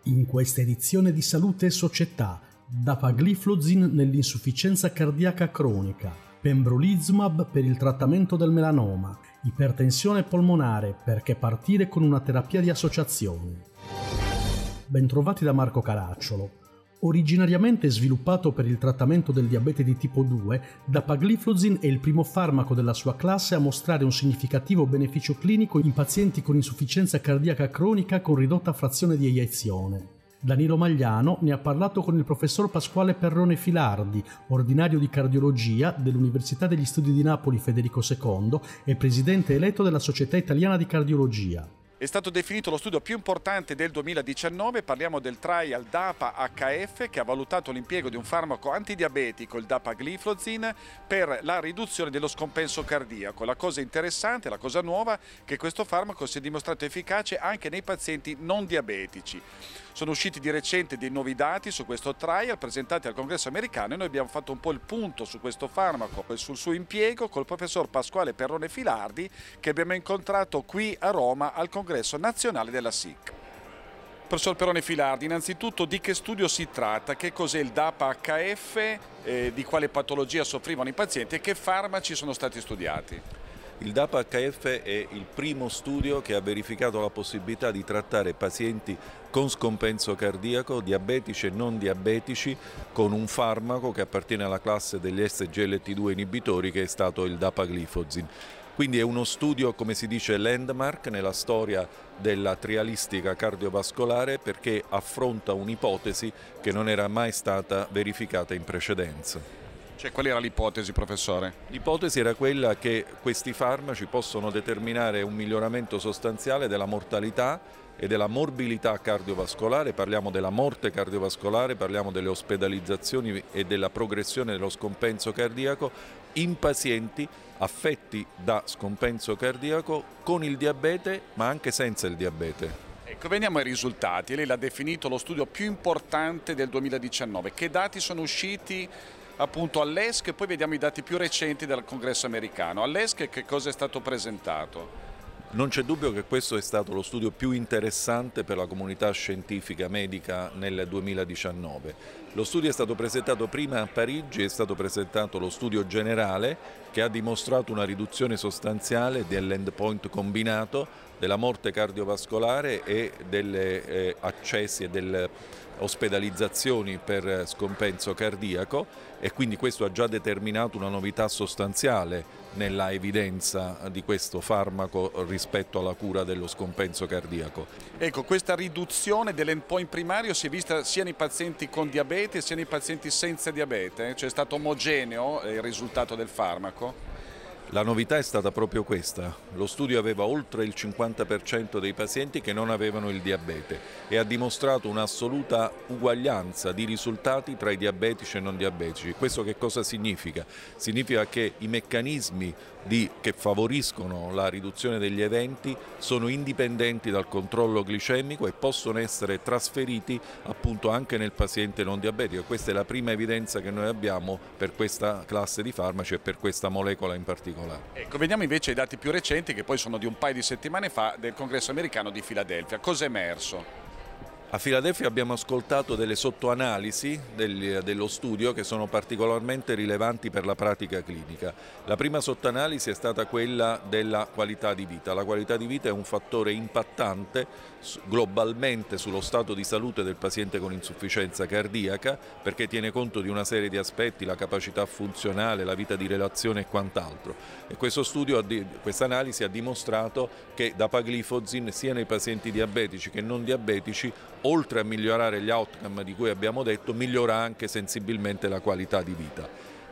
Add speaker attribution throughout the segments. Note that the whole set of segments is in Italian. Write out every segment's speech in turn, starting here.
Speaker 1: In questa edizione di Salute e Società, dapagliflozin nell'insufficienza cardiaca cronica, pembrolizumab per il trattamento del melanoma, ipertensione polmonare, perché partire con una terapia di associazione. Bentrovati da Marco Caracciolo. Originariamente sviluppato per il trattamento del diabete di tipo 2, dapagliflozin è il primo farmaco della sua classe a mostrare un significativo beneficio clinico in pazienti con insufficienza cardiaca cronica con ridotta frazione di eiezione. Danilo Magliano ne ha parlato con il professor Pasquale Perrone Filardi, ordinario di cardiologia dell'Università degli Studi di Napoli Federico II e presidente eletto della Società Italiana di Cardiologia.
Speaker 2: È stato definito lo studio più importante del 2019, parliamo del trial DAPA-HF che ha valutato l'impiego di un farmaco antidiabetico, il dapagliflozin, per la riduzione dello scompenso cardiaco. La cosa interessante, la cosa nuova, è che questo farmaco si è dimostrato efficace anche nei pazienti non diabetici. Sono usciti di recente dei nuovi dati su questo trial presentati al Congresso americano e noi abbiamo fatto un po' il punto su questo farmaco e sul suo impiego col professor Pasquale Perrone Filardi che abbiamo incontrato qui a Roma al Congresso nazionale della SIC. Professor Perrone Filardi, innanzitutto di che studio si tratta? Che cos'è il DAPA-HF? Di quale patologia soffrivano i pazienti e che farmaci sono stati studiati?
Speaker 3: Il DAPA-HF è il primo studio che ha verificato la possibilità di trattare pazienti con scompenso cardiaco, diabetici e non diabetici, con un farmaco che appartiene alla classe degli SGLT2 inibitori che è stato il dapagliflozin. Quindi è uno studio, come si dice, landmark nella storia della trialistica cardiovascolare perché affronta un'ipotesi che non era mai stata verificata in precedenza.
Speaker 2: Cioè, qual era l'ipotesi, professore?
Speaker 3: L'ipotesi era quella che questi farmaci possono determinare un miglioramento sostanziale della mortalità e della morbilità cardiovascolare, parliamo della morte cardiovascolare, parliamo delle ospedalizzazioni e della progressione dello scompenso cardiaco in pazienti affetti da scompenso cardiaco con il diabete ma anche senza il diabete.
Speaker 2: Ecco, veniamo ai risultati. Lei l'ha definito lo studio più importante del 2019. Che dati sono usciti appunto all'ESC e poi vediamo i dati più recenti del Congresso americano. All'ESC che cosa è stato presentato?
Speaker 3: Non c'è dubbio che questo è stato lo studio più interessante per la comunità scientifica medica nel 2019. Lo studio è stato presentato prima a Parigi, è stato presentato lo studio generale che ha dimostrato una riduzione sostanziale dell'endpoint combinato della morte cardiovascolare e delle accessi e delle ospedalizzazioni per scompenso cardiaco e quindi questo ha già determinato una novità sostanziale nella evidenza di questo farmaco rispetto alla cura dello scompenso cardiaco.
Speaker 2: Ecco, questa riduzione dell'endpoint primario si è vista sia nei pazienti con diabete sia nei pazienti senza diabete? Cioè è stato omogeneo il risultato del farmaco?
Speaker 3: La novità è stata proprio questa. Lo studio aveva oltre il 50% dei pazienti che non avevano il diabete e ha dimostrato un'assoluta uguaglianza di risultati tra i diabetici e non diabetici. Questo che cosa significa? Significa che i meccanismi che favoriscono la riduzione degli eventi sono indipendenti dal controllo glicemico e possono essere trasferiti appunto anche nel paziente non diabetico. Questa è la prima evidenza che noi abbiamo per questa classe di farmaci e per questa molecola in particolare.
Speaker 2: Ecco, vediamo invece i dati più recenti che poi sono di un paio di settimane fa del Congresso americano di Filadelfia. Cosa è emerso?
Speaker 3: A Filadelfia abbiamo ascoltato delle sottoanalisi dello studio che sono particolarmente rilevanti per la pratica clinica. La prima sottoanalisi è stata quella della qualità di vita. La qualità di vita è un fattore impattante globalmente sullo stato di salute del paziente con insufficienza cardiaca perché tiene conto di una serie di aspetti, la capacità funzionale, la vita di relazione e quant'altro. E questa analisi ha dimostrato che dapagliflozin sia nei pazienti diabetici che non diabetici oltre a migliorare gli outcome di cui abbiamo detto, migliora anche sensibilmente la qualità di vita.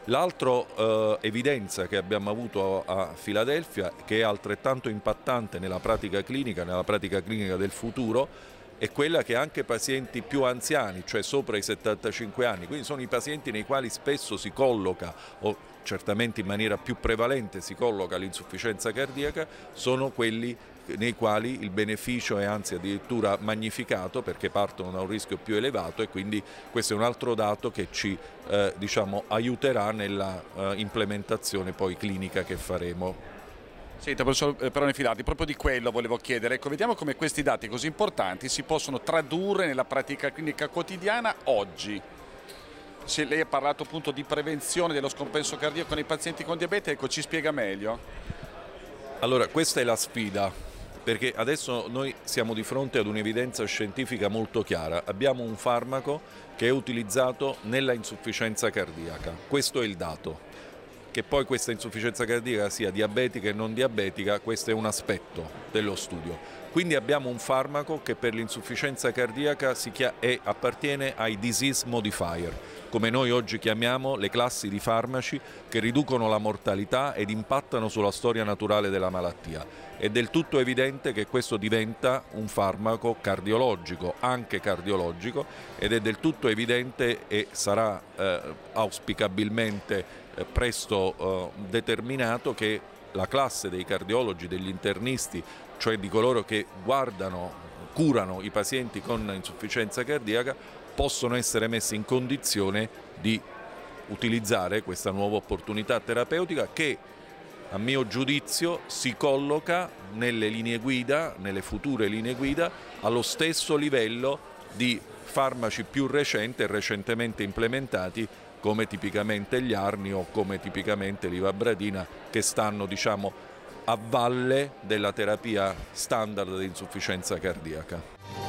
Speaker 3: L'altra evidenza che abbiamo avuto a Filadelfia, che è altrettanto impattante nella pratica clinica del futuro, è quella che anche pazienti più anziani, cioè sopra i 75 anni, quindi sono i pazienti nei quali spesso si colloca, o certamente in maniera più prevalente si colloca l'insufficienza cardiaca, sono quelli nei quali il beneficio è anzi addirittura magnificato perché partono da un rischio più elevato e quindi questo è un altro dato che ci aiuterà nella implementazione poi clinica che faremo.
Speaker 2: Senta, professor Perrone Filardi, proprio di quello volevo chiedere. Ecco, vediamo come questi dati così importanti si possono tradurre nella pratica clinica quotidiana oggi. Se lei ha parlato appunto di prevenzione dello scompenso cardiaco nei pazienti con diabete, ecco, ci spiega meglio.
Speaker 3: Allora, questa è la sfida, perché adesso noi siamo di fronte ad un'evidenza scientifica molto chiara. Abbiamo un farmaco che è utilizzato nella insufficienza cardiaca, questo è il dato. Che poi questa insufficienza cardiaca sia diabetica e non diabetica, questo è un aspetto dello studio. Quindi abbiamo un farmaco che per l'insufficienza cardiaca appartiene ai disease modifier, come noi oggi chiamiamo le classi di farmaci che riducono la mortalità ed impattano sulla storia naturale della malattia. È del tutto evidente che questo diventa un farmaco cardiologico, anche cardiologico, ed è del tutto evidente e sarà auspicabilmente presto determinato che la classe dei cardiologi, degli internisti, cioè di coloro che curano i pazienti con insufficienza cardiaca, possono essere messi in condizione di utilizzare questa nuova opportunità terapeutica che, a mio giudizio, si colloca nelle linee guida, nelle future linee guida, allo stesso livello di farmaci più recenti e recentemente implementati come tipicamente gli ARNI o come tipicamente l'ivabradina, che stanno a valle della terapia standard di insufficienza cardiaca.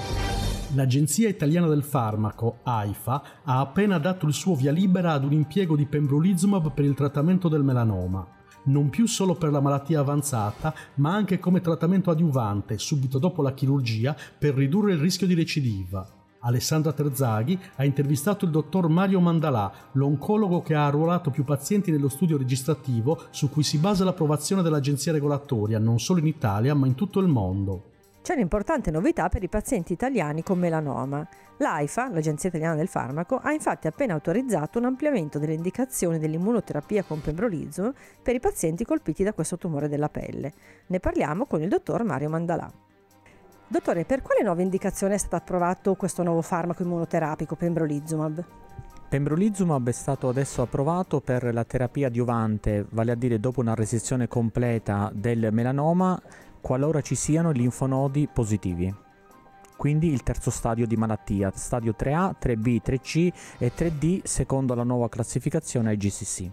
Speaker 1: L'Agenzia Italiana del Farmaco, AIFA, ha appena dato il suo via libera ad un impiego di pembrolizumab per il trattamento del melanoma, non più solo per la malattia avanzata, ma anche come trattamento adiuvante subito dopo la chirurgia per ridurre il rischio di recidiva. Alessandra Terzaghi ha intervistato il dottor Mario Mandalà, l'oncologo che ha arruolato più pazienti nello studio registrativo su cui si basa l'approvazione dell'agenzia regolatoria non solo in Italia ma in tutto il mondo.
Speaker 4: C'è un'importante novità per i pazienti italiani con melanoma. L'AIFA, l'Agenzia Italiana del Farmaco, ha infatti appena autorizzato un ampliamento delle indicazioni dell'immunoterapia con pembrolizumab per i pazienti colpiti da questo tumore della pelle. Ne parliamo con il dottor Mario Mandalà. Dottore, per quale nuova indicazione è stato approvato questo nuovo farmaco immunoterapico, pembrolizumab?
Speaker 5: Pembrolizumab è stato adesso approvato per la terapia adiuvante, vale a dire dopo una resessione completa del melanoma, qualora ci siano linfonodi positivi. Quindi il terzo stadio di malattia, stadio 3A, 3B, 3C e 3D secondo la nuova classificazione IGCC.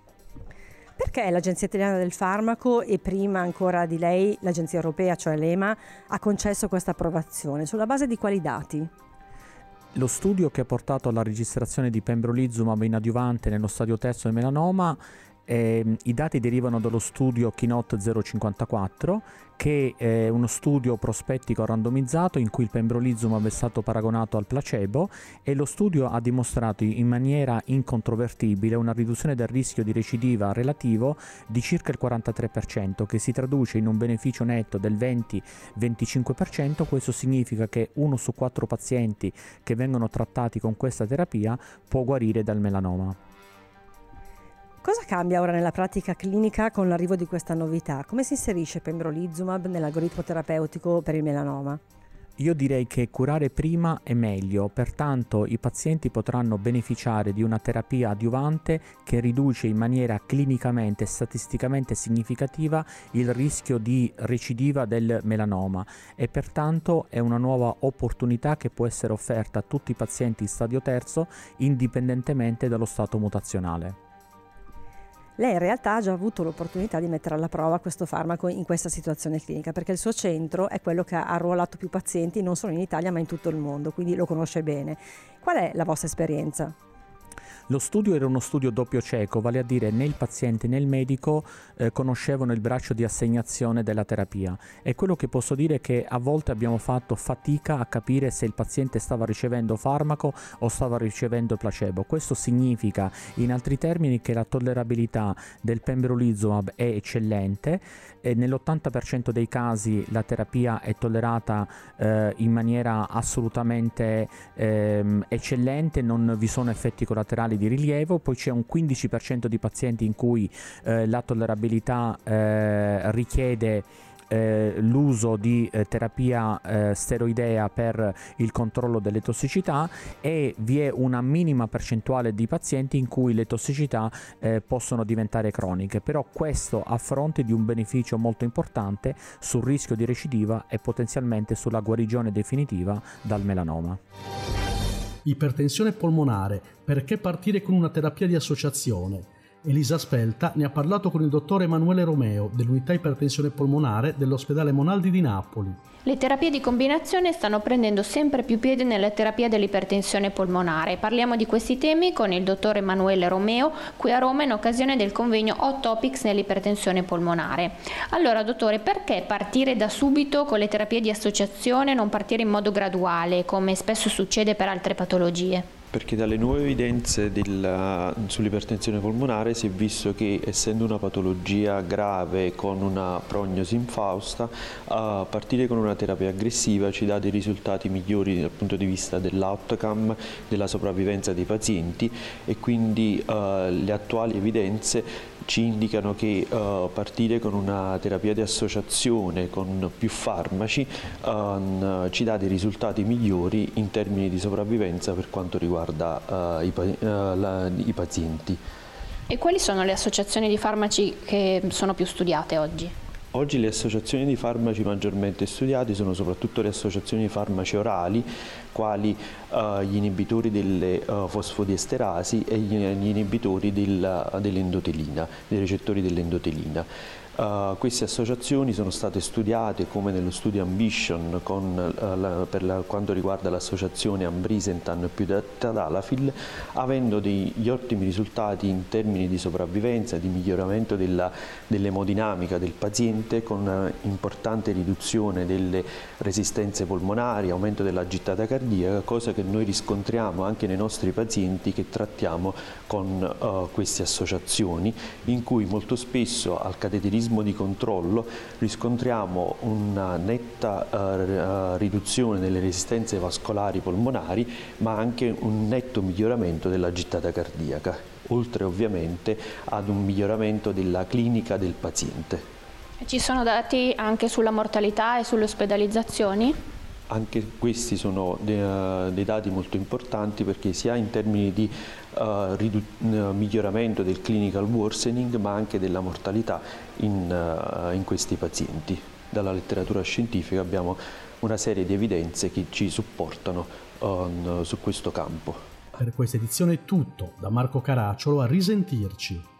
Speaker 4: Perché l'Agenzia Italiana del Farmaco e prima ancora di lei l'Agenzia Europea, cioè l'EMA, ha concesso questa approvazione? Sulla base di quali dati?
Speaker 5: Lo studio che ha portato alla registrazione di pembrolizumab in adiuvante nello stadio terzo del melanoma, i dati derivano dallo studio Keynote 054, che è uno studio prospettico randomizzato in cui il pembrolizumab è stato paragonato al placebo, e lo studio ha dimostrato in maniera incontrovertibile una riduzione del rischio di recidiva relativo di circa il 43%, che si traduce in un beneficio netto del 20-25%. Questo significa che 1 su 4 pazienti che vengono trattati con questa terapia può guarire dal melanoma.
Speaker 4: Cosa cambia ora nella pratica clinica con l'arrivo di questa novità? Come si inserisce pembrolizumab nell'algoritmo terapeutico per il melanoma?
Speaker 5: Io direi che curare prima è meglio, pertanto i pazienti potranno beneficiare di una terapia adiuvante che riduce in maniera clinicamente e statisticamente significativa il rischio di recidiva del melanoma, e pertanto è una nuova opportunità che può essere offerta a tutti i pazienti in stadio terzo indipendentemente dallo stato mutazionale.
Speaker 4: Lei in realtà ha già avuto l'opportunità di mettere alla prova questo farmaco in questa situazione clinica, perché il suo centro è quello che ha arruolato più pazienti non solo in Italia ma in tutto il mondo, quindi lo conosce bene. Qual è la vostra esperienza?
Speaker 5: Lo studio era uno studio doppio cieco, vale a dire né il paziente né il medico conoscevano il braccio di assegnazione della terapia, e quello che posso dire è che a volte abbiamo fatto fatica a capire se il paziente stava ricevendo farmaco o stava ricevendo placebo. Questo significa, in altri termini, che la tollerabilità del pembrolizumab è eccellente, e nell'80% dei casi la terapia è tollerata in maniera assolutamente eccellente, non vi sono effetti collaterali di rilievo. Poi c'è un 15% di pazienti in cui la tollerabilità richiede l'uso di terapia steroidea per il controllo delle tossicità, e vi è una minima percentuale di pazienti in cui le tossicità possono diventare croniche, però questo a fronte di un beneficio molto importante sul rischio di recidiva e potenzialmente sulla guarigione definitiva dal melanoma.
Speaker 1: Ipertensione polmonare, perché partire con una terapia di associazione? Elisa Spelta ne ha parlato con il dottor Emanuele Romeo dell'unità ipertensione polmonare dell'ospedale Monaldi di Napoli.
Speaker 6: Le terapie di combinazione stanno prendendo sempre più piede nella terapia dell'ipertensione polmonare. Parliamo di questi temi con il dottor Emanuele Romeo qui a Roma in occasione del convegno Hot Topics nell'ipertensione polmonare. Allora dottore, perché partire da subito con le terapie di associazione e non partire in modo graduale come spesso succede per altre patologie?
Speaker 7: Perché dalle nuove evidenze sull'ipertensione polmonare si è visto che, essendo una patologia grave con una prognosi infausta, partire con una terapia aggressiva ci dà dei risultati migliori dal punto di vista dell'outcome, della sopravvivenza dei pazienti, e quindi le attuali evidenze ci indicano che partire con una terapia di associazione con più farmaci ci dà dei risultati migliori in termini di sopravvivenza per quanto riguarda i pazienti.
Speaker 6: E quali sono le associazioni di farmaci che sono più studiate oggi?
Speaker 7: Oggi le associazioni di farmaci maggiormente studiate sono soprattutto le associazioni di farmaci orali, quali gli inibitori delle fosfodiesterasi e gli inibitori dell'endotelina, dei recettori dell'endotelina. Queste associazioni sono state studiate come nello studio Ambition per quanto riguarda l'associazione ambrisentan più tadalafil, avendo degli ottimi risultati in termini di sopravvivenza, di miglioramento dell'emodinamica del paziente, con importante riduzione delle resistenze polmonari, aumento della gittata cardiaca, cosa che noi riscontriamo anche nei nostri pazienti che trattiamo con queste associazioni, in cui molto spesso al cateterismo di controllo riscontriamo una netta riduzione delle resistenze vascolari polmonari, ma anche un netto miglioramento della gittata cardiaca, oltre ovviamente ad un miglioramento della clinica del paziente.
Speaker 6: Ci sono dati anche sulla mortalità e sulle ospedalizzazioni?
Speaker 7: Anche questi sono dei dati molto importanti, perché sia in termini di miglioramento del clinical worsening, ma anche della mortalità in questi pazienti. Dalla letteratura scientifica abbiamo una serie di evidenze che ci supportano su questo campo.
Speaker 1: Per questa edizione è tutto, da Marco Caracciolo, a risentirci.